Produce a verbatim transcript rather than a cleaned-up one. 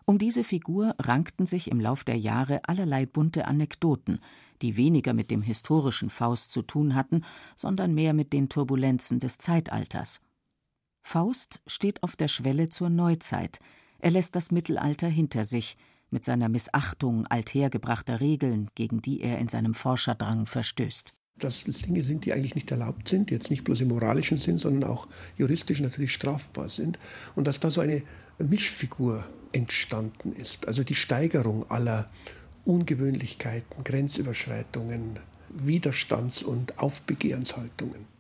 Um diese Figur rankten sich im Lauf der Jahre allerlei bunte Anekdoten, die weniger mit dem historischen Faust zu tun hatten, sondern mehr mit den Turbulenzen des Zeitalters. Faust steht auf der Schwelle zur Neuzeit. Er lässt das Mittelalter hinter sich, mit seiner Missachtung althergebrachter Regeln, gegen die er in seinem Forscherdrang verstößt. Dass es Dinge sind, die eigentlich nicht erlaubt sind, jetzt nicht bloß im moralischen Sinn, sondern auch juristisch natürlich strafbar sind. Und dass da so eine Mischfigur entstanden ist. Also die Steigerung aller Ungewöhnlichkeiten, Grenzüberschreitungen, Widerstands- und Aufbegehrenshaltungen.